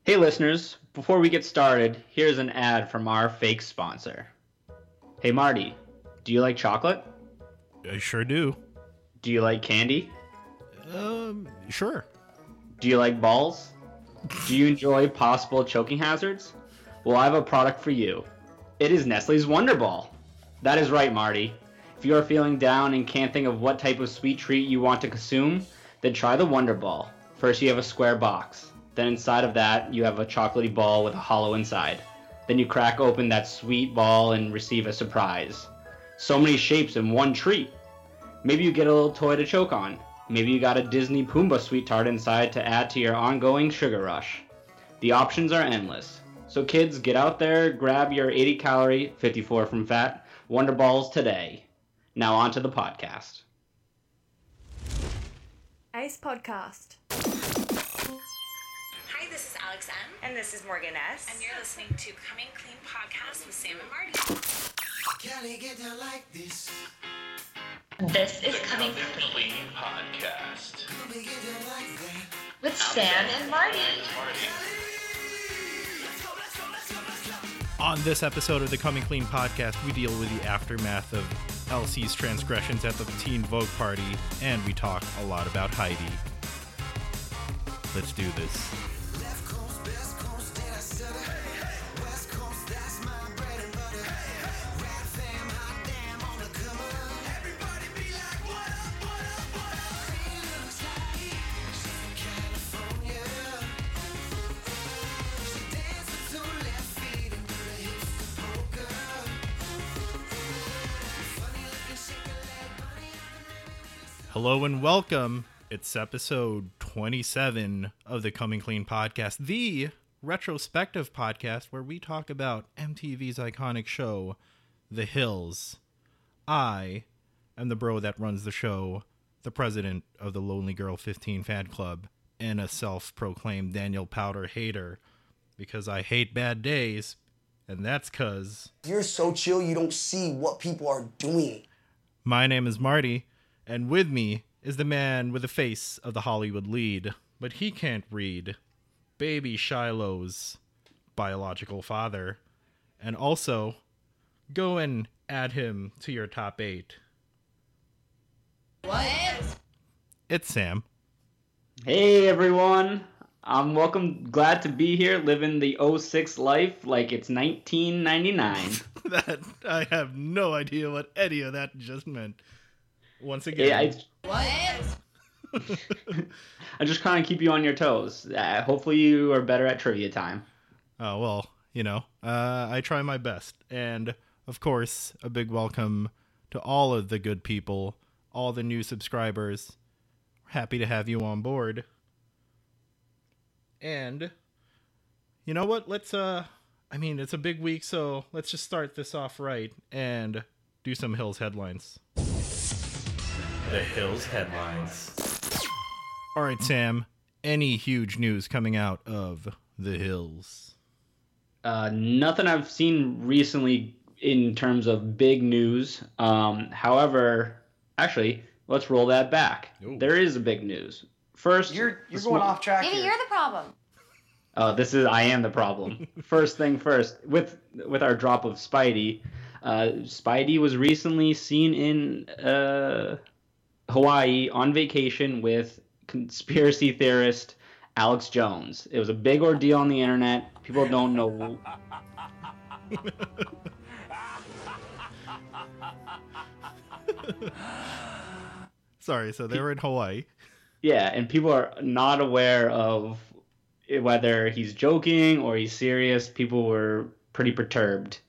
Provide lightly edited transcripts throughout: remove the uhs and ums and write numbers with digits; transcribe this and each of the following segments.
Hey listeners, before we get started, here's an ad from our fake sponsor. Hey Marty, do you like chocolate? I sure do. Do you like candy? Sure. Do you like balls? Do you enjoy possible choking hazards? Well, I have a product for you. It is Nestle's Wonder Ball. That is right, Marty. If you are feeling down and can't think of what type of sweet treat you want to consume, then try the Wonder Ball. First you have a square box. Then inside of that, you have a chocolatey ball with a hollow inside. Then you crack open that sweet ball and receive a surprise. So many shapes in one treat. Maybe you get a little toy to choke on. Maybe you got a Disney Pumbaa sweet tart inside to add to your ongoing sugar rush. The options are endless. So kids, get out there, grab your 80-calorie, 54 from fat, Wonder Balls today. Now on to the podcast. Ace Podcast. Hi, this is Alex M. And this is Morgan S. And you're listening to Coming Clean Podcast with Sam and Marty. This is Coming Clean Podcast with Sam and Marty. On this episode of the Coming Clean Podcast, we deal with the aftermath of LC's transgressions at the Teen Vogue party, and we talk a lot about Heidi. Let's do this. Hello and welcome. It's episode 27 of the Coming Clean Podcast, the retrospective podcast where we talk about MTV's iconic show, The Hills. I am the bro that runs the show, the president of the Lonely Girl 15 fan club, and a self-proclaimed Daniel Powder hater, because I hate bad days, and that's 'cause you're so chill you don't see what people are doing. My name is Marty. And with me is the man with the face of the Hollywood lead, but he can't read, Baby Shiloh's biological father. And also, go and add him to your top 8. What? It's Sam. Hey everyone, I'm glad to be here living the 06 life like it's 1999. That I have no idea what any of that just meant. Once again. What? I just kind of keep you on your toes. Hopefully you are better at trivia time. Oh, well, I try my best. And, of course, a big welcome to all of the good people, all the new subscribers. We're happy to have you on board. And, you know what? It's a big week, so let's just start this off right and do some Hills headlines. The Hills headlines. All right, Sam. Any huge news coming out of The Hills? Nothing I've seen recently in terms of big news. However, actually, let's roll that back. Ooh. There is a big news. First, You're going off track Maybe here. you're the problem. I am the problem. First thing first, with our drop of Spidey. Spidey was recently seen in Hawaii on vacation with conspiracy theorist Alex Jones. It was a big ordeal on the internet. People don't know. Sorry, so they were in Hawaii. Yeah, and people are not aware of whether he's joking or he's serious. People were pretty perturbed.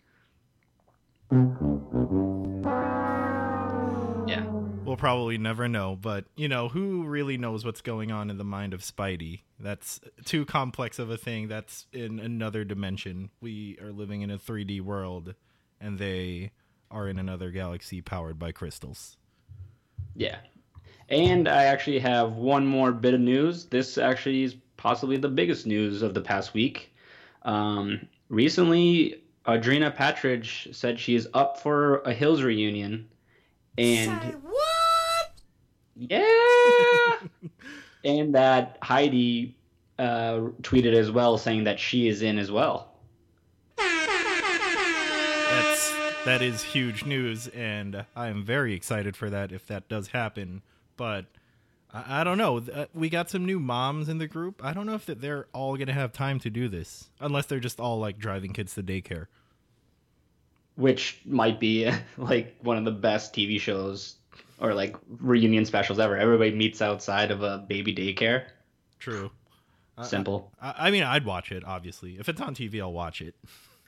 Yeah. We'll probably never know, but, who really knows what's going on in the mind of Spidey? That's too complex of a thing. That's in another dimension. We are living in a 3D world, and they are in another galaxy powered by crystals. Yeah. And I actually have one more bit of news. This actually is possibly the biggest news of the past week. Recently, Audrina Patridge said she is up for a Hills reunion. And Say what? yeah! And that Heidi tweeted as well, saying that she is in as well. That is huge news, and I am very excited for that if that does happen. But I don't know. We got some new moms in the group. I don't know if they're all going to have time to do this, unless they're just all like driving kids to daycare. Which might be like one of the best TV shows or like reunion specials ever. Everybody meets outside of a baby daycare. True. Simple. I mean, I'd watch it, obviously. If it's on TV, I'll watch it.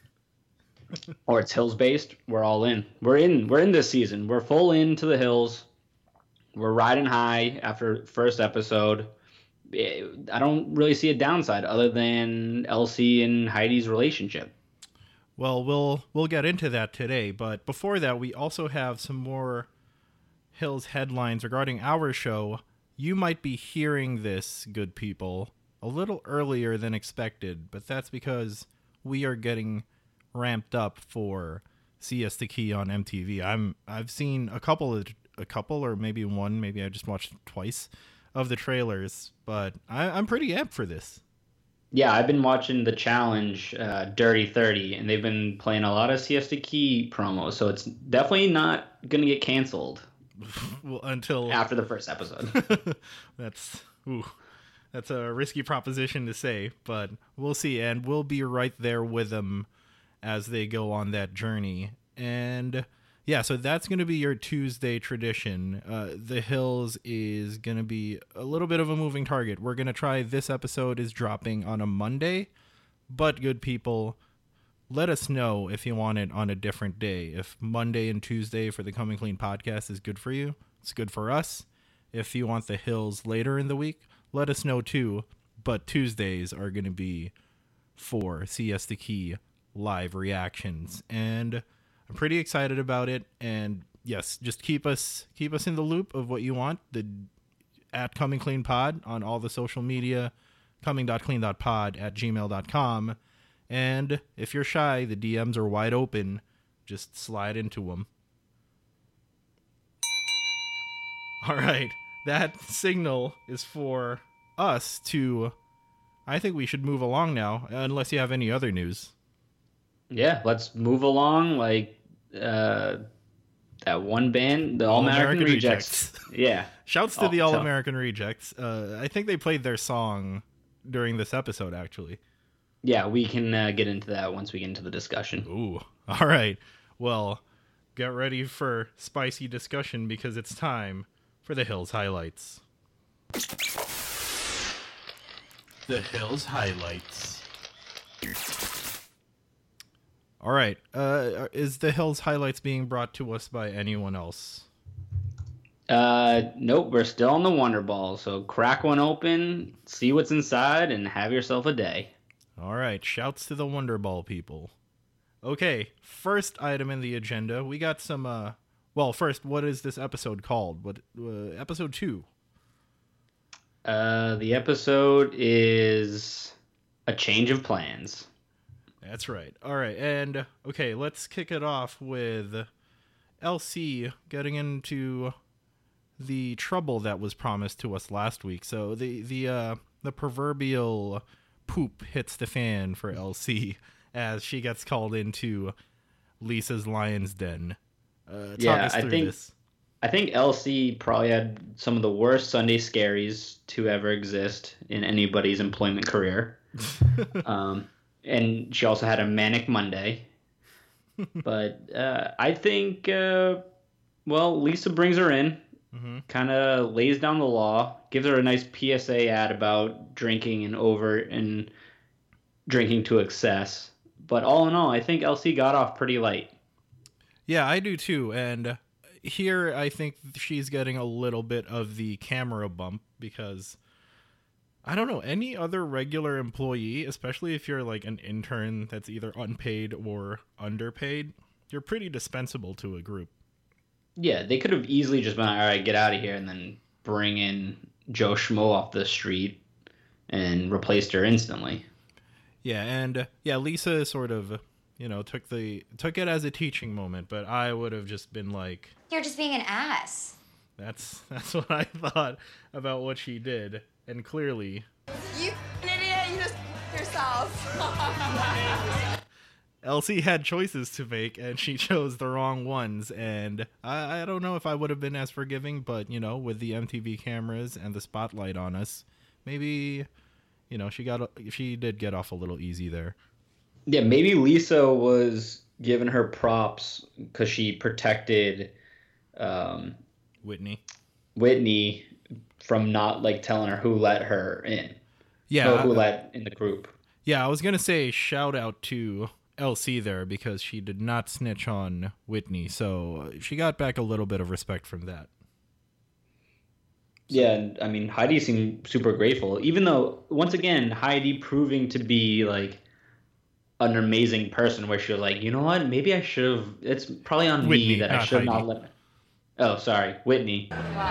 Or it's Hills based. We're all in. We're in this season. We're full into the Hills. We're riding high after first episode. I don't really see a downside other than Elsie and Heidi's relationship. Well, we'll get into that today, but before that, we also have some more Hills headlines regarding our show. You might be hearing this, good people, a little earlier than expected, but that's because we are getting ramped up for CS the Key on MTV. I've seen a couple or maybe one, maybe I just watched twice of the trailers, but I'm pretty amped for this. Yeah, I've been watching the challenge, Dirty 30, and they've been playing a lot of Siesta Key promos, so it's definitely not going to get canceled. Well, until after the first episode. That's a risky proposition to say, but we'll see, and we'll be right there with them as they go on that journey. And yeah, so that's going to be your Tuesday tradition. The Hills is going to be a little bit of a moving target. We're going to try, this episode is dropping on a Monday, but good people, let us know if you want it on a different day. If Monday and Tuesday for the Coming Clean podcast is good for you, it's good for us. If you want the Hills later in the week, let us know too. But Tuesdays are going to be for CS the Key live reactions, and I'm pretty excited about it. And yes, just keep us in the loop of what you want. At Coming Clean Pod on all the social media, coming.clean.pod@gmail.com. And if you're shy, the DMs are wide open. Just slide into them. All right, that signal is for us to, I think we should move along now, unless you have any other news. Yeah, let's move along. Like that one band, the All American Rejects. Yeah. Shouts to the All American Rejects. I think they played their song during this episode, actually. Yeah, we can get into that once we get into the discussion. Ooh. All right. Well, get ready for spicy discussion because it's time for the Hills highlights. The Hills highlights. All right. Is the Hills highlights being brought to us by anyone else? Nope, we're still on the Wonder Ball, so crack one open, see what's inside, and have yourself a day. All right. Shouts to the Wonder Ball people. Okay, first item in the agenda, we got some, well, first, what is this episode called? What episode 2? The episode is A Change of Plans. That's right. All right, and, okay, let's kick it off with LC getting into the trouble that was promised to us last week. So the proverbial poop hits the fan for LC as she gets called into Lisa's Lion's Den. Talk us through this. I think LC probably had some of the worst Sunday scaries to ever exist in anybody's employment career. And she also had a manic Monday. But I think, Lisa brings her in, kind of lays down the law, gives her a nice PSA ad about drinking and drinking to excess. But all in all, I think LC got off pretty light. Yeah, I do too. And here I think she's getting a little bit of the camera bump because, I don't know, any other regular employee, especially if you're like an intern that's either unpaid or underpaid, you're pretty dispensable to a group. Yeah, they could have easily just been, all right, get out of here, and then bring in Joe Schmo off the street and replaced her instantly. Yeah, and Lisa sort of, took it as a teaching moment, but I would have just been like, You're just being an ass. That's what I thought about what she did, and clearly, You an idiot. yourself. Elsie had choices to make, and she chose the wrong ones. And I don't know if I would have been as forgiving, but, you know, with the MTV cameras and the spotlight on us, maybe, you know, she did get off a little easy there. Yeah, maybe Lisa was giving her props because she protected Whitney from not like telling her who let her in. Yeah. Or who let in the group. Yeah, I was going to say shout out to Elsie there because she did not snitch on Whitney. So she got back a little bit of respect from that. Yeah, and I mean, Heidi seemed super grateful, even though, once again, Heidi proving to be like an amazing person where she was like, you know what, maybe I should have, it's probably on Whitney, me that I should not let, oh, sorry, Whitney.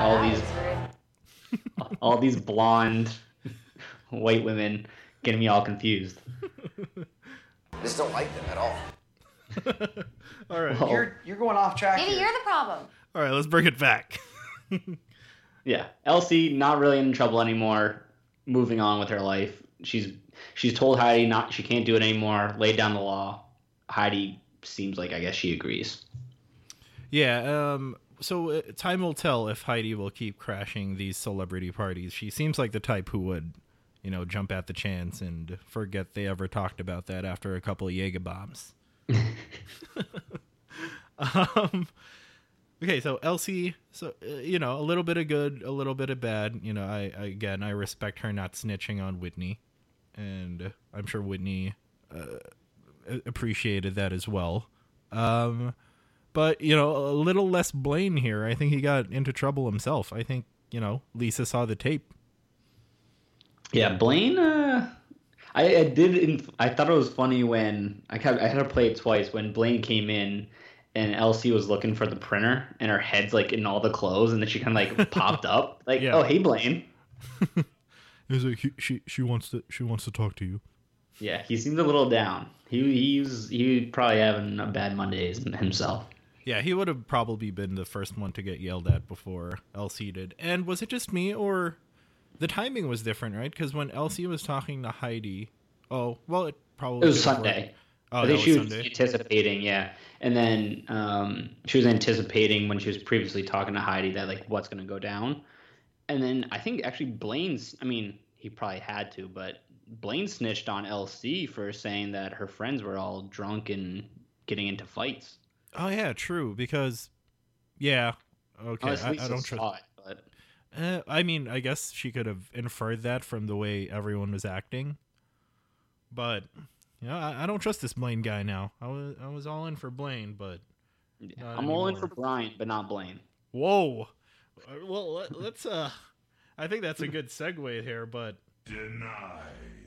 All these blonde white women getting me all confused. I just don't like them at all. All right. Well, You're going off track. Maybe here. you're the problem. All right, let's bring it back. yeah, Elsie not really in trouble anymore, moving on with her life. She's told Heidi she can't do it anymore, laid down the law. Heidi seems like, I guess she agrees. Yeah, so time will tell if Heidi will keep crashing these celebrity parties. She seems like the type who would, you know, jump at the chance and forget they ever talked about that after a couple of Jaeger bombs. Okay, so Elsie, you know, a little bit of good, a little bit of bad. You know, I respect her not snitching on Whitney, and I'm sure Whitney appreciated that as well. But, you know, a little less Blaine here. I think he got into trouble himself. I think, you know, Lisa saw the tape. Yeah, Blaine, I thought it was funny when, I had to play it twice, when Blaine came in and Elsie was looking for the printer and her head's like in all the clothes and then she kind of like popped up. Like, yeah. Oh, hey, Blaine. He's like, she wants to talk to you. Yeah, he seemed a little down. He was probably having a bad Mondays himself. Yeah, he would have probably been the first one to get yelled at before Elsie did. And was it just me, or the timing was different, right? Because when Elsie was talking to Heidi, it was Sunday. Oh, I think she was Sunday? anticipating, yeah. And then she was anticipating when she was previously talking to Heidi that like what's going to go down. And then I think actually he probably had to, but Blaine snitched on LC for saying that her friends were all drunk and getting into fights. Oh yeah, true. Because, yeah, okay, I don't trust. But I mean, I guess she could have inferred that from the way everyone was acting. But you know, I don't trust this Blaine guy now. I was all in for Blaine, but yeah, I'm all in for Brian, but not Blaine. Whoa. Well, let's. I think that's a good segue here, but denied.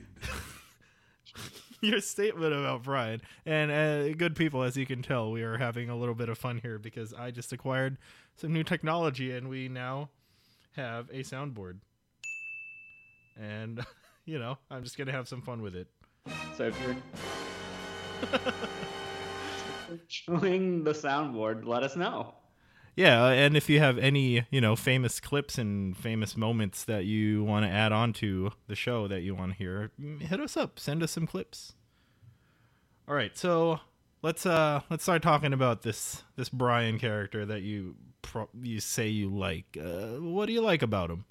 Your statement about Brian and good people, as you can tell, we are having a little bit of fun here because I just acquired some new technology and we now have a soundboard. And you know, I'm just gonna have some fun with it. So if you're enjoying the soundboard, let us know. Yeah, and if you have any, you know, famous clips and famous moments that you want to add on to the show that you want to hear, hit us up. Send us some clips. All right, so let's start talking about this Brian character that you say you like. What do you like about him?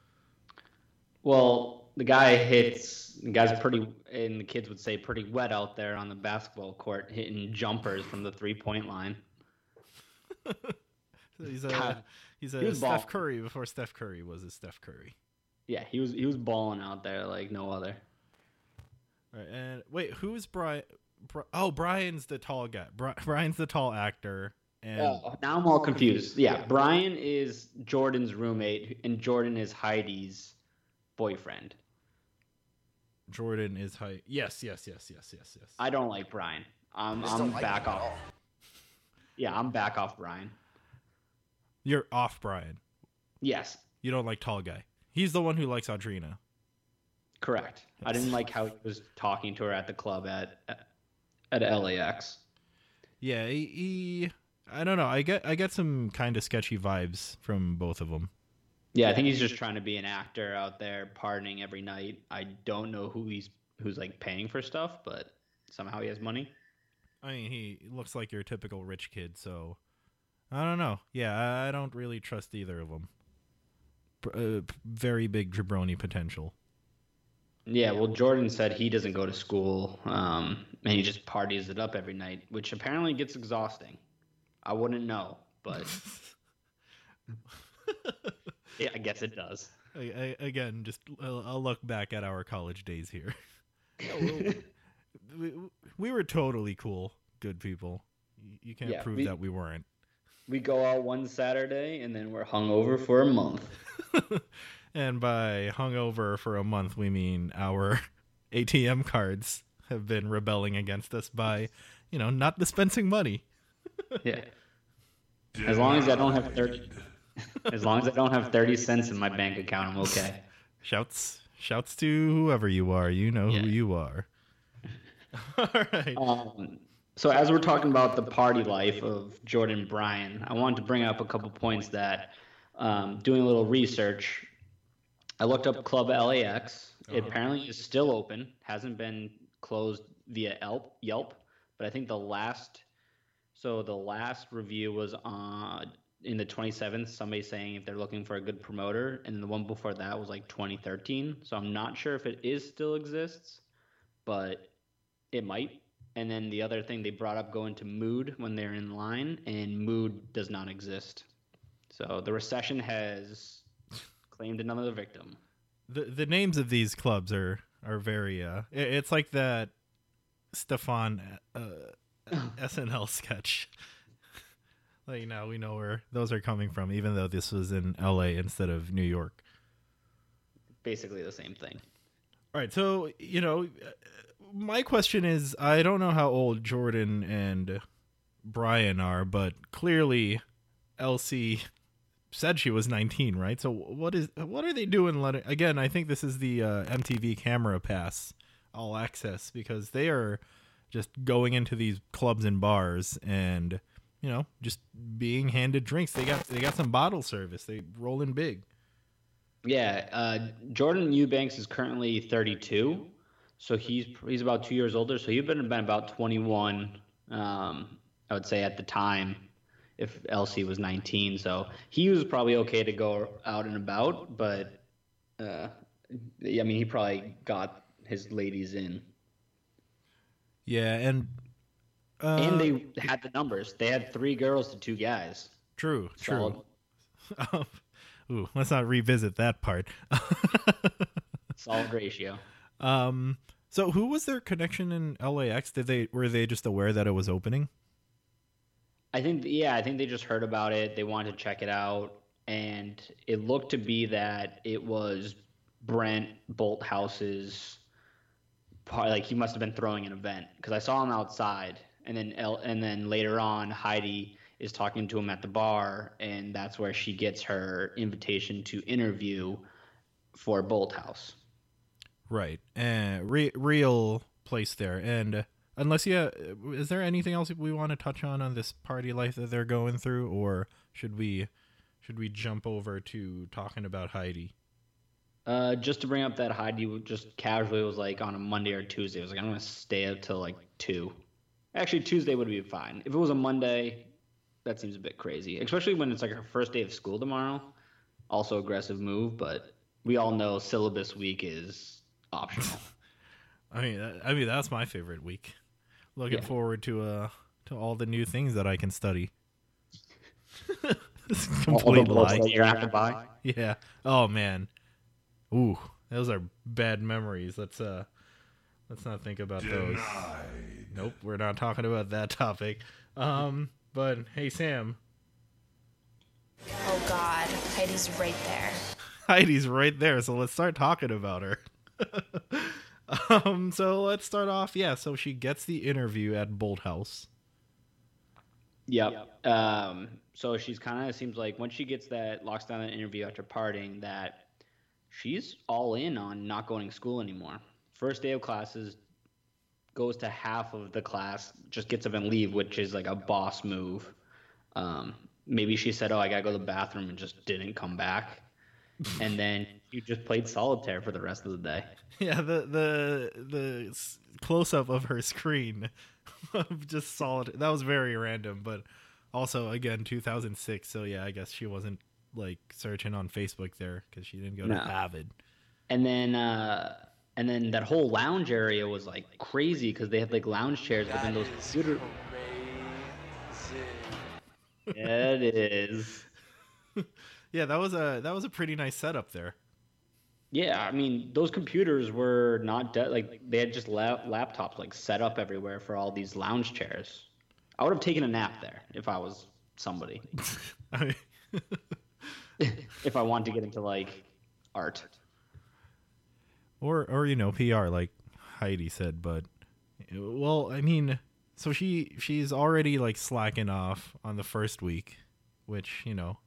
Well, the guy's pretty, and the kids would say pretty wet out there on the basketball court, hitting jumpers from the 3-point line. He's a Steph Curry before Steph Curry was a Steph Curry. Yeah, he was balling out there like no other. All right, and wait, who's Brian? Brian's the tall guy. Brian's the tall actor. And now I'm all confused. Yeah, Brian is Jordan's roommate, and Jordan is Heidi's boyfriend. Jordan is Heidi. Yes. I don't like Brian. I'm back off. Yeah, I'm back off Brian. You're off Brian. Yes. You don't like tall guy. He's the one who likes Audrina. Correct. I didn't like how he was talking to her at the club at LAX. Yeah, I don't know. I get some kind of sketchy vibes from both of them. Yeah, I think he's just trying to be an actor out there partying every night. I don't know who he's who's like paying for stuff, but somehow he has money. I mean, he looks like your typical rich kid, so I don't know. Yeah, I don't really trust either of them. Very big jabroni potential. Yeah, well, Jordan said he doesn't go to school, and he just parties it up every night, which apparently gets exhausting. I wouldn't know, but yeah, I guess it does. Again, just I'll look back at our college days here. We were totally cool, good people. You can't prove that we weren't. We go out one Saturday, and then we're hungover for a month. And by hungover for a month, we mean our ATM cards have been rebelling against us by, not dispensing money. Yeah. As long as I don't have 30 cents in my bank account, I'm okay. Shouts to whoever you are. You know who you are. All right. So as we're talking about the party life of Jordan Bryan, I wanted to bring up a couple points that, doing a little research, I looked up Club LAX. It apparently is still open, hasn't been closed via Yelp, but I think the last review was in the 27th, somebody saying if they're looking for a good promoter, and the one before that was like 2013. So I'm not sure if it still exists, but it might. And then the other thing they brought up going to Mood when they're in line, and Mood does not exist. So the recession has claimed another victim. The names of these clubs are very it's like that Stefan SNL sketch. Like now we know where those are coming from, even though this was in LA instead of New York. Basically the same thing. All right, so my question is, I don't know how old Jordan and Bryan are, but clearly Elsie said she was 19, right? So what are they doing? Again, I think this is the MTV Camera Pass All Access, because they are just going into these clubs and bars and just being handed drinks. They got some bottle service. They roll in big. Yeah, Jordan Eubanks is currently 32, so he's about 2 years older. So he'd been about 21, I would say at the time, if Elsie was 19. So he was probably okay to go out and about, but he probably got his ladies in. Yeah, and they had the numbers. They had 3 girls to 2 guys. True. Solid. Ooh, let's not revisit that part. Solid ratio. So who was their connection in LAX? Were they just aware that it was opening? I think they just heard about it. They wanted to check it out, and it looked to be that it was Brent Bolthouse's part. Like he must have been throwing an event, because I saw him outside, and then later on Heidi is talking to him at the bar, and that's where she gets her invitation to interview for Bolthouse. Right. Real place there. And is there anything else we want to touch on this party life that they're going through, or should we jump over to talking about Heidi? Just to bring up that Heidi just casually was like on a Monday or Tuesday, I was like, I'm going to stay up till like 2. Actually, Tuesday would be fine. If it was a Monday, that seems a bit crazy, especially when it's like her first day of school tomorrow. Also aggressive move, but we all know syllabus week is optional. I mean that's my favorite week. Looking forward to all the new things that I can study. It's a complete lie. You're gonna have to buy. Yeah. Oh man. Ooh, those are bad memories. Let's not think about those. Nope, we're not talking about that topic. But hey, Sam. Oh God, Heidi's right there. Heidi's right there, so let's start talking about her. So let's start off. Yeah, so she gets the interview at Bolthouse. Yep. So she's kind of seems like once she locks down that interview after partying, that she's all in on not going to school anymore. First day of classes, goes to half of the class, just gets up and leave, which is like a boss move. Maybe she said, I got to go to the bathroom, and just didn't come back. and then you just played solitaire for the rest of the day. Yeah, the close up of her screen of just solid. That was very random, but also again 2006. So yeah, I guess she wasn't like searching on Facebook there because she didn't go to Avid. And then that whole lounge area was like crazy because they had like lounge chairs within those computer. Yeah, it is. Yeah, that was a pretty nice setup there. Yeah, I mean, those computers were not like they had just laptops like set up everywhere for all these lounge chairs. I would have taken a nap there if I was somebody. I mean, if I wanted to get into like art. or PR like Heidi said, but well, I mean, so she's already like slacking off on the first week, which,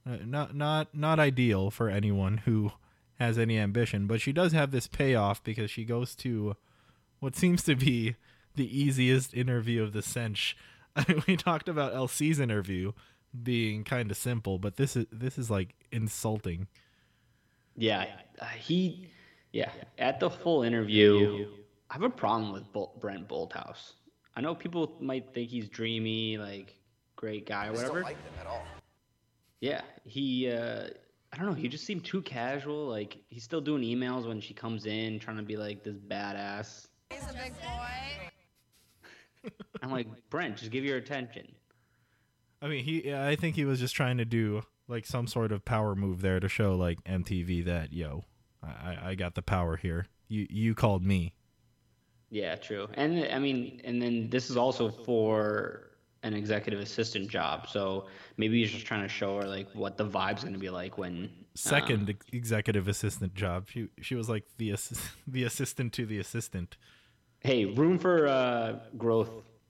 not ideal for anyone who has any ambition, but she does have this payoff because she goes to what seems to be the easiest interview of the cinch. I mean, we talked about LC's interview being kind of simple, but this is like insulting. Yeah, at the full interview, I have a problem with Brent Bolthouse. I know people might think he's dreamy, like great guy or I just whatever. don't like them at all. Yeah, he I don't know, he just seemed too casual. Like he's still doing emails when she comes in, trying to be like this badass. He's a big boy. I'm like, Brent, just give your attention. I mean, I think he was just trying to do like some sort of power move there to show like MTV that, I got the power here. You called me. Yeah, true. And I mean, and then this is also for an executive assistant job, so maybe he's just trying to show her like what the vibe's going to be like when Second executive assistant job. She was like the assistant to the assistant. Hey, room for growth,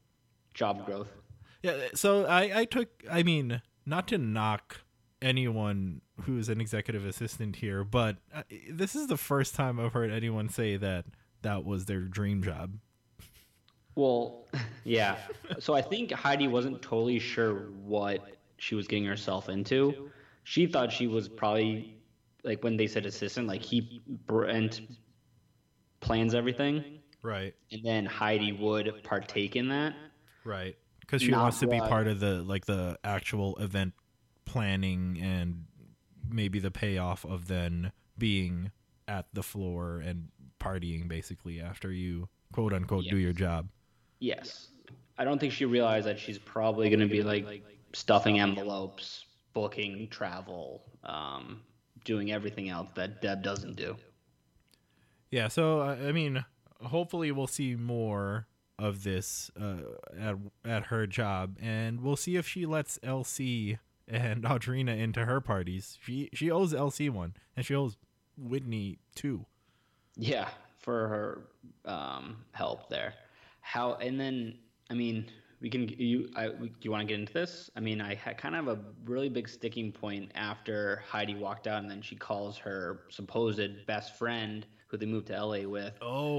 job growth. Yeah, so I mean, not to knock anyone who's an executive assistant here, but this is the first time I've heard anyone say that was their dream job. Well, yeah. So I think Heidi wasn't totally sure what she was getting herself into. She thought she was probably, like when they said assistant, like Brent plans everything. Right. And then Heidi would partake in that. Right. Because she wants to be part of the actual event planning and maybe the payoff of then being at the floor and partying basically after you quote unquote do your job. Yes. I don't think she realized that she's probably going to be like stuffing envelopes, booking travel, doing everything else that Deb doesn't do. Yeah, so I mean, hopefully we'll see more of this at her job, and we'll see if she lets LC and Audrina into her parties. She owes LC one, and she owes Whitney two. Yeah, for her help there. And then I mean, we can do you want to get into this? I mean, I had kind of a really big sticking point after Heidi walked out, and then she calls her supposed best friend, who they moved to LA with.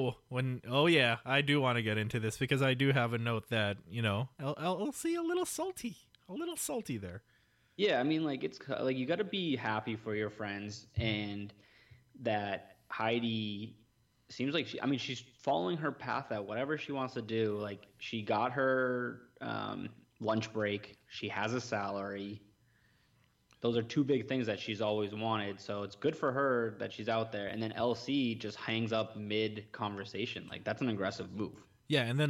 Oh yeah, I do want to get into this because I do have a note that, LC a little salty there. Yeah, I mean, like it's like you got to be happy for your friends, and that Heidi seems like she's following her path at whatever she wants to do. Like she got her lunch break, she has a salary. Those are two big things that she's always wanted, so it's good for her that she's out there. And then LC just hangs up mid conversation. Like that's an aggressive move. Yeah, and then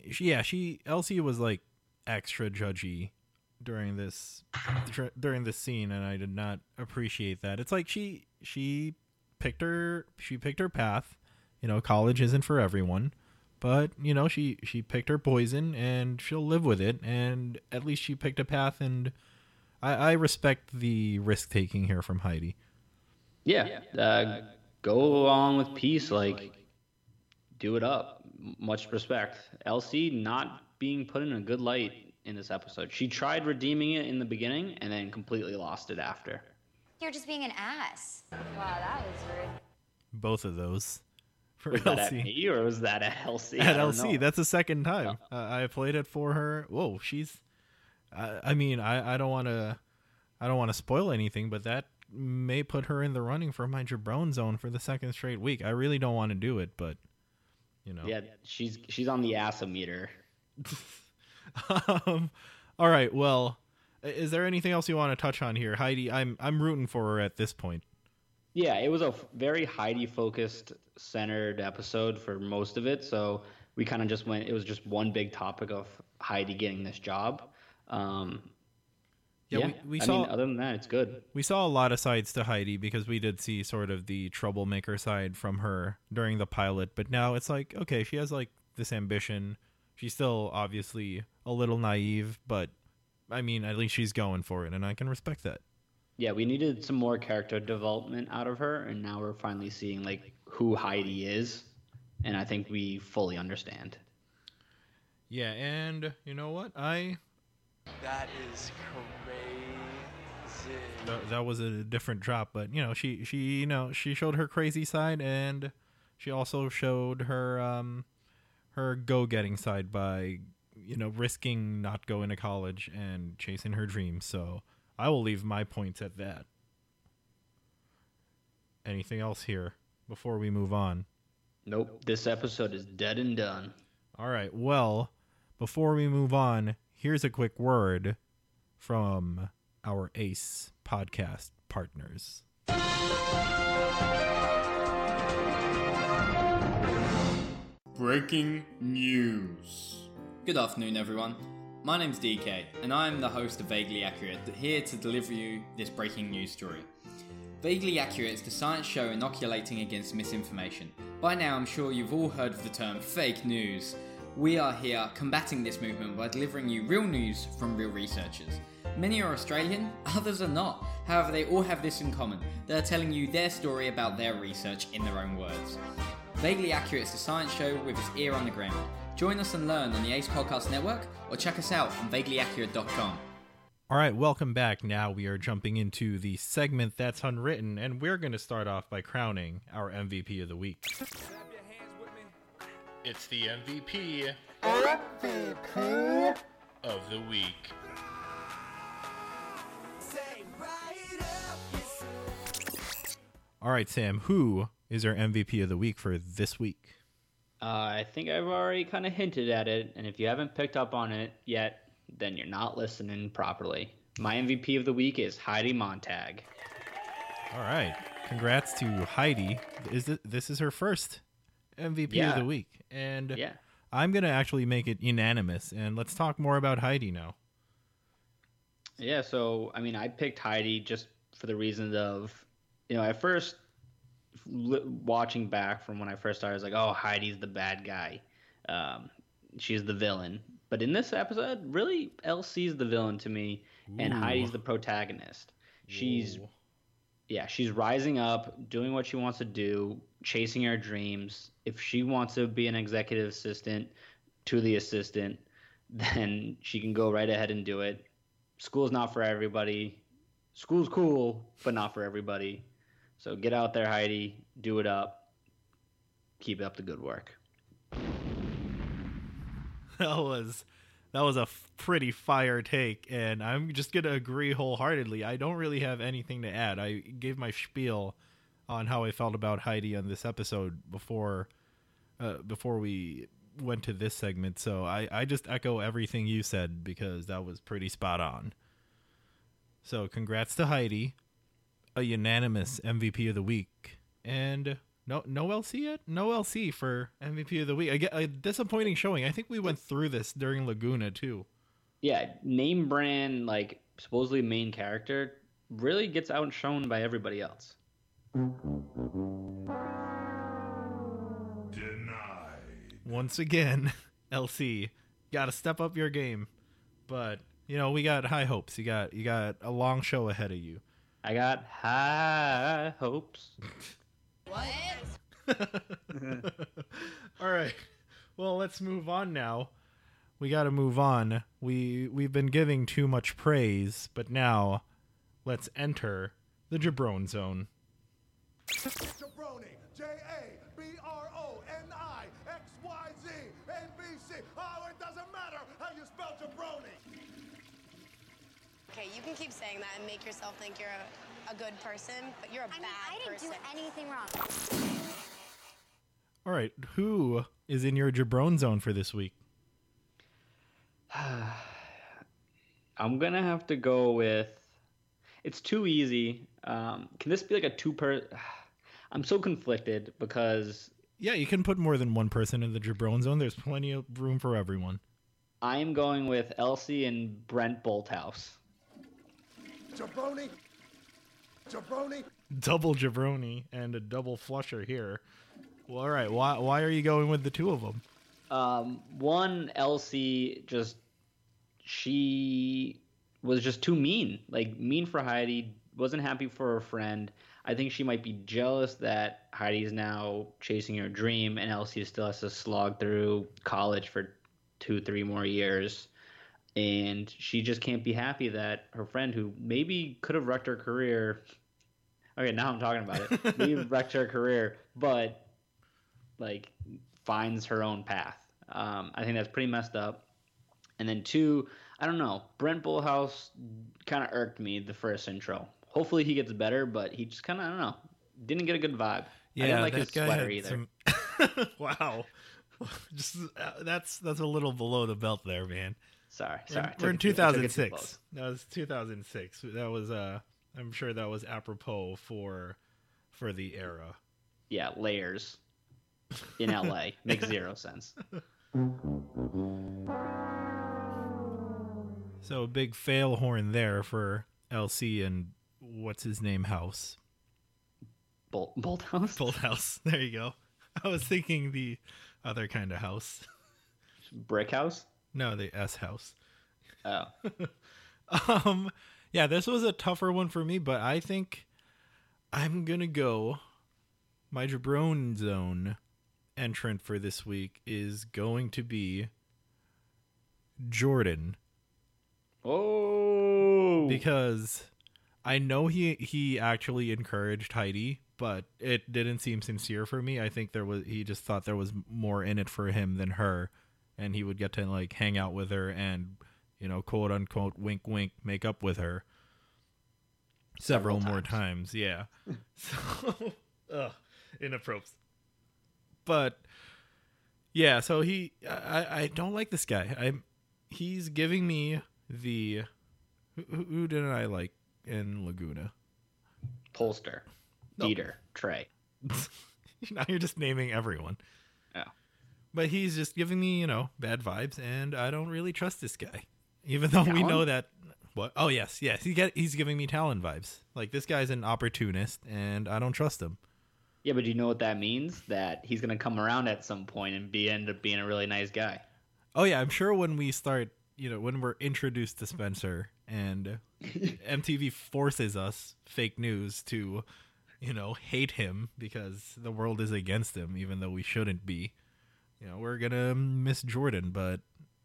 LC was like extra judgy during this scene, and I did not appreciate that. It's like she picked her path. College isn't for everyone, but she picked her poison and she'll live with it. And at least she picked a path, and I respect the risk taking here from Heidi. Yeah, go along with peace. Like, do it up. Much respect. LC not being put in a good light in this episode. She tried redeeming it in the beginning and then completely lost it after. You're just being an ass. Wow, that was rude. Both of those. For was LC. That at me or was that at LC? At LC, that's the second time I played it for her. Whoa, she's. I mean, I don't want to spoil anything, but that may put her in the running for my Jabrone zone for the second straight week. I really don't want to do it, but you know. Yeah, she's on the ass-o-meter. All right. Well, is there anything else you want to touch on here, Heidi? I'm rooting for her at this point. Yeah, it was a very Heidi-focused, centered episode for most of it. So we kind of just went. It was just one big topic of Heidi getting this job. We saw. Other than that, it's good. We saw a lot of sides to Heidi because we did see sort of the troublemaker side from her during the pilot. But now it's like, okay, she has like this ambition. She's still obviously a little naive, but I mean, at least she's going for it, and I can respect that. Yeah, we needed some more character development out of her, and now we're finally seeing like who Heidi is, and I think we fully understand. Yeah, and you know what? That is crazy. That was a different drop, but you know, she showed her crazy side, and she also showed her her go-getting side by risking not going to college and chasing her dreams. So I will leave my points at that. Anything else here before we move on? Nope. This episode is dead and done. All right. Well, before we move on, here's a quick word from our ACE podcast partners. Breaking news. Good afternoon, everyone. My name's DK, and I'm the host of Vaguely Accurate, here to deliver you this breaking news story. Vaguely Accurate is the science show inoculating against misinformation. By now, I'm sure you've all heard of the term fake news. We are here combating this movement by delivering you real news from real researchers. Many are Australian, others are not. However, they all have this in common. They're telling you their story about their research in their own words. Vaguely Accurate is the science show with its ear on the ground. Join us and learn on the ACE Podcast Network, or check us out on vaguelyaccurate.com. All right, welcome back. Now we are jumping into the segment that's unwritten, and we're going to start off by crowning our MVP of the week. It's the MVP of the week. All right, Sam, who is our MVP of the week for this week? I think I've already kind of hinted at it, and if you haven't picked up on it yet, then you're not listening properly. My MVP of the week is Heidi Montag. All right. Congrats to Heidi. This is her first MVP of the week. And I'm going to actually make it unanimous, and let's talk more about Heidi now. Yeah, so, I mean, I picked Heidi just for the reasons of, at first, watching back from when I first started, I was like, oh, Heidi's the bad guy. She's the villain. But in this episode, really, LC's the villain to me, and Heidi's the protagonist. She's rising up, doing what she wants to do, chasing her dreams. If she wants to be an executive assistant to the assistant, then she can go right ahead and do it. School's not for everybody. School's cool, but not for everybody. So get out there, Heidi. Do it up. Keep up the good work. That was a pretty fire take, and I'm just going to agree wholeheartedly. I don't really have anything to add. I gave my spiel on how I felt about Heidi on this episode before we went to this segment, so I just echo everything you said because that was pretty spot on. So congrats to Heidi, a unanimous MVP of the week, and no LC yet? No LC for MVP of the week. I get a disappointing showing. I think we went through this during Laguna too. Yeah, name brand, like supposedly main character, really gets outshone by everybody else. Denied. Once again, LC, gotta step up your game. But we got high hopes. You got a long show ahead of you. I got high hopes. What? All right. Well, let's move on now. We got to move on. We've been giving too much praise, but now let's enter the Jabrone zone. Jabroni, J-A-B-R-O-N-I-X-Y-Z-N-B-C. Oh, it doesn't matter how you spell jabroni. Okay, you can keep saying that and make yourself think you're a a good person, but you're a bad person. I didn't do anything wrong. All right, who is in your Jabron zone for this week? I'm gonna have to go with. It's too easy. Can this be like a I'm so conflicted because. Yeah, you can put more than one person in the Jabron zone. There's plenty of room for everyone. I am going with Elsie and Brent Bolthouse. Jabroni. Jabroni. Double jabroni and a double flusher here. Well, all right. Why are you going with the two of them? One, Elsie she was just too mean. Like, mean for Heidi, wasn't happy for her friend. I think she might be jealous that Heidi's now chasing her dream and Elsie still has to slog through college for 2-3 more years. And she just can't be happy that her friend, who maybe could have wrecked her career. Okay, now I'm talking about it. Maybe wrecked her career, but like finds her own path. I think that's pretty messed up. And then two, I don't know. Brent Bullhouse kind of irked me the first intro. Hopefully he gets better, but he just kind of, I don't know, didn't get a good vibe. Yeah, I didn't like that his guy sweater had either. Wow. Just that's a little below the belt there, man. Sorry. We're in 2006. That was 2006. That was I'm sure that was apropos for the era. Yeah, layers in LA makes zero sense. So a big fail horn there for LC and what's his name House. Bolthouse? Bolthouse. There you go. I was thinking the other kind of house. Brick house? No, the S house. Oh. Yeah, this was a tougher one for me, but I think I'm going to go. My Jabron zone entrant for this week is going to be Jordan. Oh. Because I know he actually encouraged Heidi, but it didn't seem sincere for me. I think he just thought there was more in it for him than her, and he would get to like hang out with her and, you know, quote unquote wink wink make up with her several more times. Yeah. So inappropriate. But yeah, so I don't like this guy. He's giving me the who didn't I like in Laguna? Polster. Dieter. Trey. Now you're just naming everyone. Yeah. But he's just giving me, you know, bad vibes, and I don't really trust this guy. Even though we know that... What? Oh, yes. He's giving me Talon vibes. Like, this guy's an opportunist, and I don't trust him. Yeah, but do you know what that means? That he's going to come around at some point and end up being a really nice guy. Oh, yeah. I'm sure when we start, you know, when we're introduced to Spencer and MTV forces us, fake news, to, you know, hate him because the world is against him, even though we shouldn't be. You know, we're going to miss Jordan, but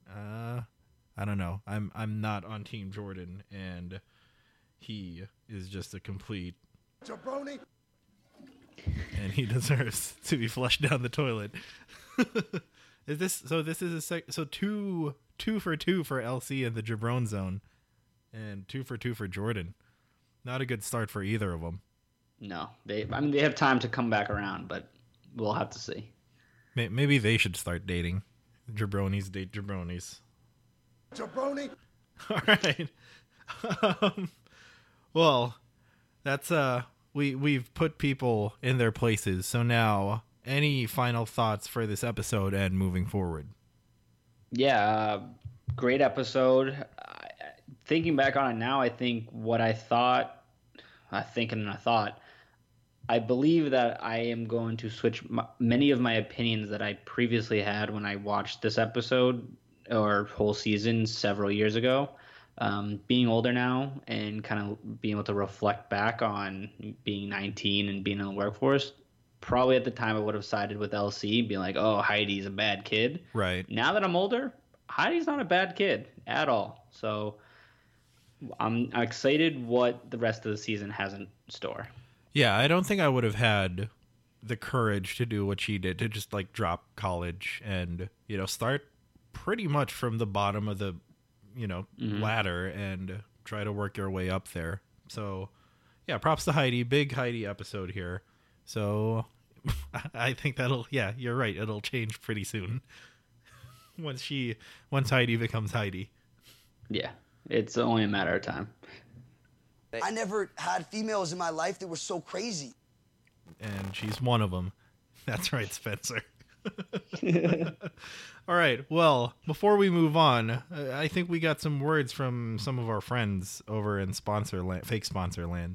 I don't know. I'm not on Team Jordan, and he is just a complete Jabroni. And he deserves to be flushed down the toilet. This is two for two for LC in the Jabron zone, and 2 for 2 for Jordan. Not a good start for either of them. No, they have time to come back around, but we'll have to see. Maybe they should start dating. Jabronis date Jabronis. Jabroni. All right. Well, that's we've put people in their places. So now, any final thoughts for this episode and moving forward? Yeah, great episode. Thinking back on it now, I think what I believe that I am going to switch many of my opinions that I previously had when I watched this episode or whole season several years ago. Being older now and kind of being able to reflect back on being 19 and being in the workforce, probably at the time I would have sided with LC, being like, oh, Heidi's a bad kid. Right. Now that I'm older, Heidi's not a bad kid at all. So I'm excited what the rest of the season has in store. Yeah, I don't think I would have had the courage to do what she did, to just like drop college and, you know, start pretty much from the bottom of the, you know, ladder and try to work your way up there. So yeah, props to Heidi. Big Heidi episode here. So I think yeah, you're right. It'll change pretty soon. Once Heidi becomes Heidi. Yeah, it's only a matter of time. I never had females in my life that were so crazy. And she's one of them. That's right, Spencer. All right. Well, before we move on, I think we got some words from some of our friends over in fake sponsor land.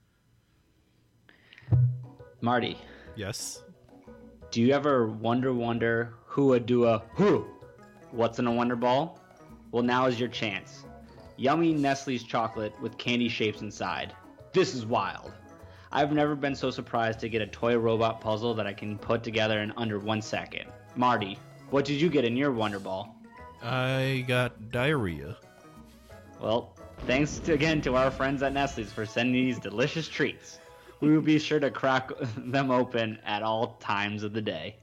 Marty. Yes. Do you ever wonder who would do a who? What's in a Wonder Ball? Well, now is your chance. Yummy Nestle's chocolate with candy shapes inside. This is wild. I've never been so surprised to get a toy robot puzzle that I can put together in under 1 second. Marty, what did you get in your Wonder Ball? I got diarrhea. Well, thanks again to our friends at Nestle's for sending these delicious treats. We will be sure to crack them open at all times of the day.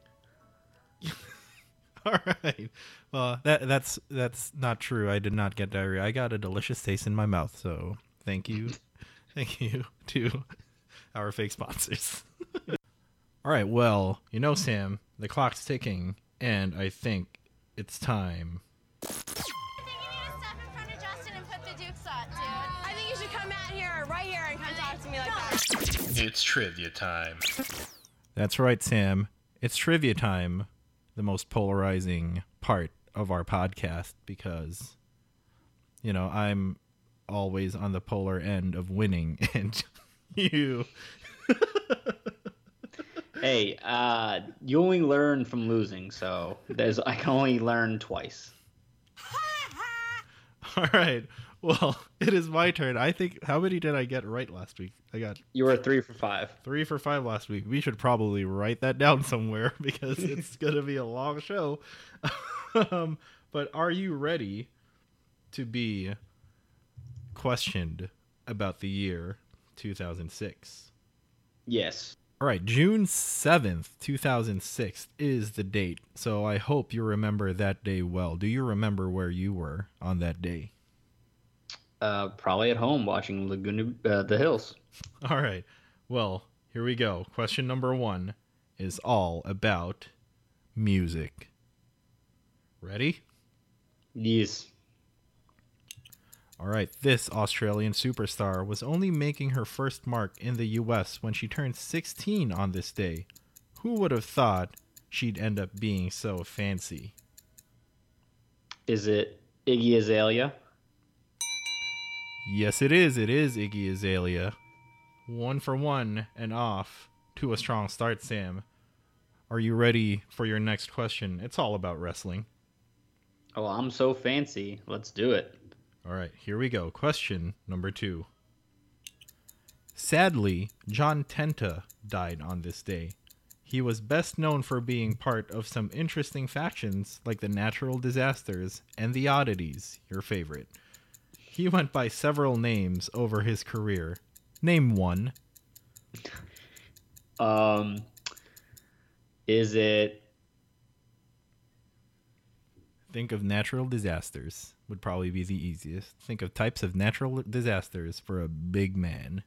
All right. Well, that's not true. I did not get diarrhea. I got a delicious taste in my mouth. So thank you to our fake sponsors. All right. Well, Sam, the clock's ticking, and I think it's time. I think you need to step in front of Justin and put the dukes on, dude. I think you should come out here, right here, and come talk to me like that. It's trivia time. That's right, Sam. It's trivia time. The most polarizing part of our podcast because, I'm always on the polar end of winning and you. Hey, you only learn from losing, so I can only learn twice. All right. Well, it is my turn. I think, how many did I get right last week? You were 3 for 5. 3 for 5 last week. We should probably write that down somewhere because it's going to be a long show. But are you ready to be questioned about the year 2006? Yes. All right. June 7th, 2006 is the date. So I hope you remember that day well. Do you remember where you were on that day? Probably at home watching Laguna, the Hills. All right. Well, here we go. Question number 1 is all about music. Ready? Yes. All right. This Australian superstar was only making her first mark in the US when she turned 16 on this day. Who would have thought she'd end up being so fancy? Is it Iggy Azalea? Yes, it is. It is Iggy Azalea. 1 for 1 and off to a strong start, Sam. Are you ready for your next question? It's all about wrestling. Oh, I'm so fancy. Let's do it. All right, here we go. Question number 2. Sadly, John Tenta died on this day. He was best known for being part of some interesting factions like the Natural Disasters and the Oddities, your favorite. He went by several names over his career. Name one. Is it? Think of natural disasters would probably be the easiest. Think of types of natural disasters for a big man.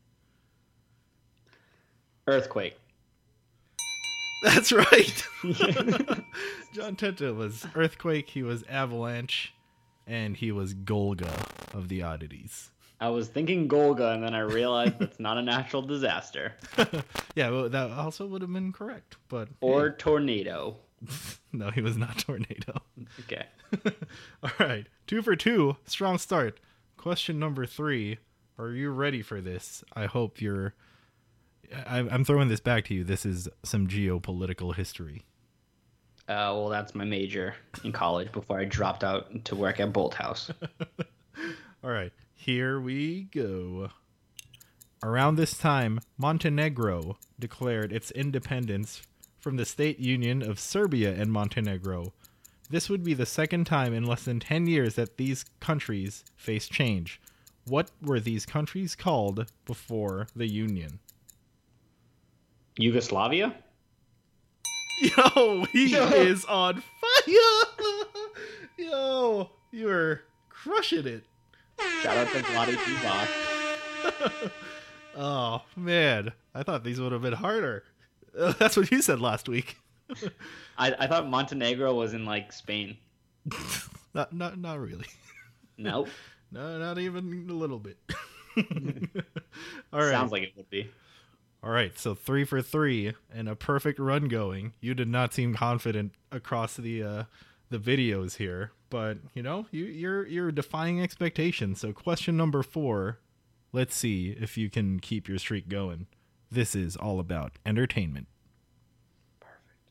Earthquake. That's right. John Tenta was Earthquake, he was Avalanche, and he was Golga of the Oddities. I was thinking Golga, and then I realized that's not a natural disaster. Yeah, well, that also would have been correct. But or Tornado. No, he was not Tornado. Okay. All right. 2 for 2. Strong start. Question number 3. Are you ready for this? I hope you're... I'm throwing this back to you. This is some geopolitical history. Well, that's my major in college before I dropped out to work at Bolt House. All right. Here we go. Around this time, Montenegro declared its independence from the State Union of Serbia and Montenegro. This would be the second time in less than 10 years that these countries faced change. What were these countries called before the Union? Yugoslavia? Yo, he is on fire! Yo, you are crushing it. Shout out to Vlade Divac. Oh, man. I thought these would have been harder. That's what you said last week. I thought Montenegro was in like Spain. Not really. Nope. No, not even a little bit. All right. Sounds like it would be. All right, so 3 for 3 and a perfect run going. You did not seem confident across the videos here, but you know you're defying expectations. So question number 4. Let's see if you can keep your streak going. This is all about entertainment. Perfect.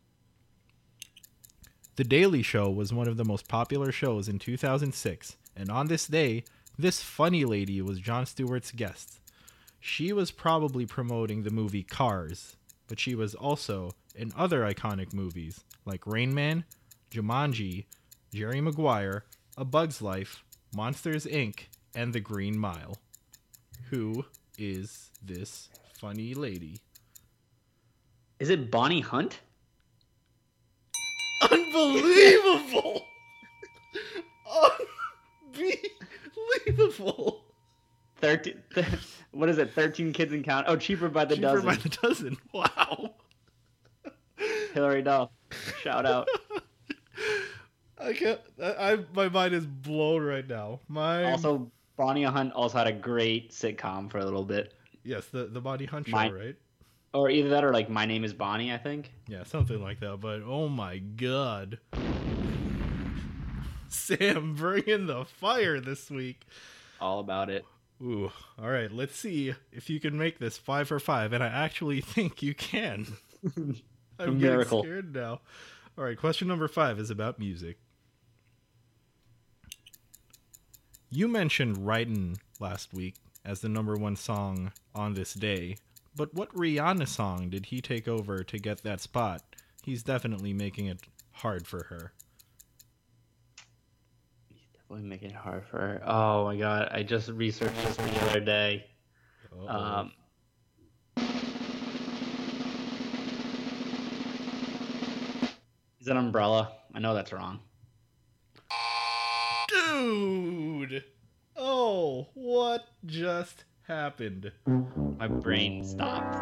The Daily Show was one of the most popular shows in 2006, and on this day, this funny lady was Jon Stewart's guest. She was probably promoting the movie Cars, but she was also in other iconic movies like Rain Man, Jumanji, Jerry Maguire, A Bug's Life, Monsters, Inc., and The Green Mile. Who is this funny lady? Is it Bonnie Hunt? Unbelievable! Unbelievable! 13. What is it? 13 Kids and Count. Oh, Cheaper by the Dozen. Cheaper by the Dozen. Wow. Hilary Duff. Shout out. I can't. My mind is blown right now. Also, Bonnie Hunt also had a great sitcom for a little bit. Yes, the Bonnie Hunt show, right? Or either that or like My Name is Bonnie, I think. Yeah, something like that. But oh my god, Sam, bringing the fire this week. All about it. Ooh, all right. Let's see if you can make this 5 for 5, and I actually think you can. I'm getting scared now. All right, question number 5 is about music. You mentioned "Ridin'" last week as the #1 song on this day, but what Rihanna song did he take over to get that spot? He's definitely making it hard for her. Definitely making it hard for her. Oh my god, I just researched this the other day. Is it Umbrella? I know that's wrong. Dude! Oh, what just happened? My brain stopped.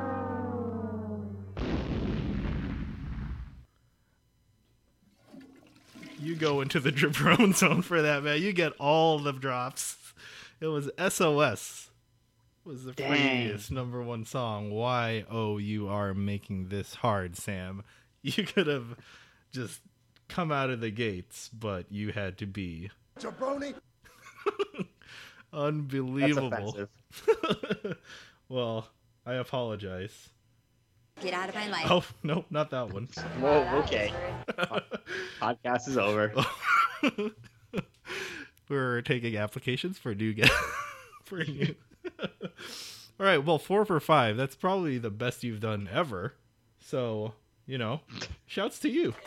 You go into the drone zone for that, man. You get all the drops. It was SOS. Was the previous #1 song. Why, oh, you are making this hard, Sam. You could have just come out of the gates, but you had to be Jabroni. Unbelievable. Well, I apologize. Get out of my life. Oh, no, not that one. Whoa, okay. Podcast is over. We're taking applications for new guests. For new. All right, well, 4 for 5. That's probably the best you've done ever. So, you know, shouts to you.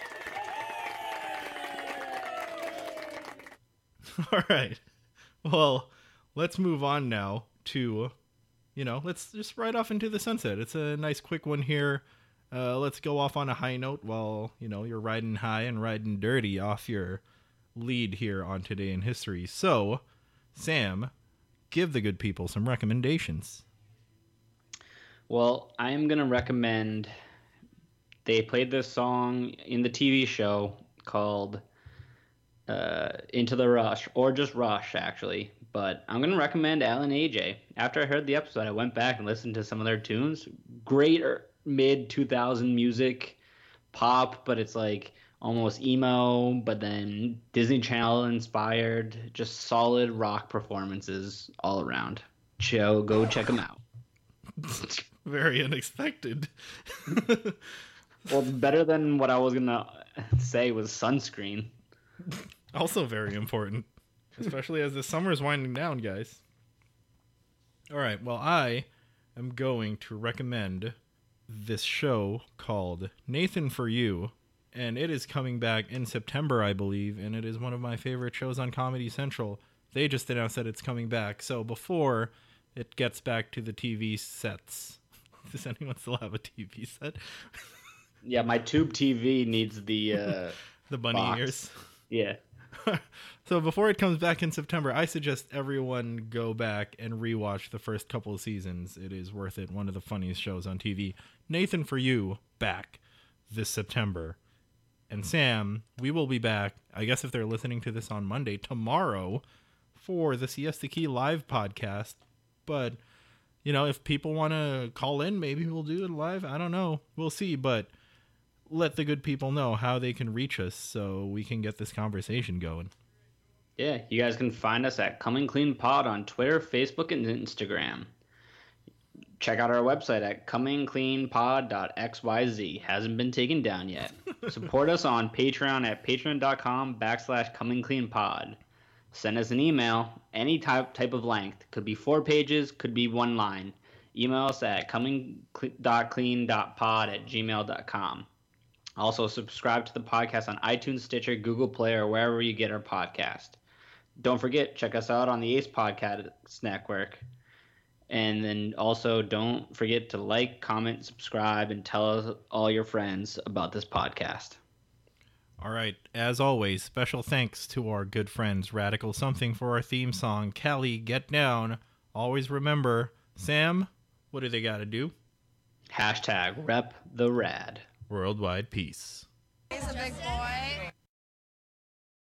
All right. Well, let's move on now to, you know, let's just ride off into the sunset. It's a nice quick one here. Let's go off on a high note while, you know, you're riding high and riding dirty off your lead here on Today in History. So, Sam, give the good people some recommendations. Well, I am going to recommend, they played this song in the TV show called Into the Rush, or just Rush, actually. But I'm going to recommend Alan AJ. After I heard the episode, I went back and listened to some of their tunes. Great mid-2000 music, pop, but it's like almost emo, but then Disney Channel inspired. Just solid rock performances all around. Go check them out. Very unexpected. Well, better than what I was going to say was Sunscreen. Also very important, especially as the summer is winding down, guys. All right, well, I am going to recommend this show called Nathan for You, and it is coming back in September, I believe, and it is one of my favorite shows on Comedy Central. They just announced that it's coming back, so before it gets back to the TV sets, does anyone still have a TV set? Yeah, my tube TV needs the the bunny box. ears. Yeah. So before it comes back in September, I suggest everyone go back and rewatch the first couple of seasons. It is worth it. One of the funniest shows on TV. Nathan, for you, back this September. And Sam, we will be back, I guess if they're listening to this on Monday, tomorrow for the Siesta Key live podcast. But, you know, if people want to call in, maybe we'll do it live. I don't know. We'll see. But let the good people know how they can reach us so we can get this conversation going. Yeah, you guys can find us at Coming Clean Pod on Twitter, Facebook, and Instagram. Check out our website at comingcleanpod.xyz. Hasn't been taken down yet. Support us on Patreon at patreon.com/comingcleanpod. Send us an email, any type of length. Could be 4 pages, could be 1 line. Email us at coming.clean.pod@gmail.com. Also, subscribe to the podcast on iTunes, Stitcher, Google Play, or wherever you get our podcast. Don't forget, check us out on the Ace Podcast Network. And then also don't forget to like, comment, subscribe, and tell all your friends about this podcast. All right. As always, special thanks to our good friends Radical Something for our theme song, Callie, Get Down. Always remember, Sam, what do they got to do? #RepTheRad. Worldwide peace. He's a big boy.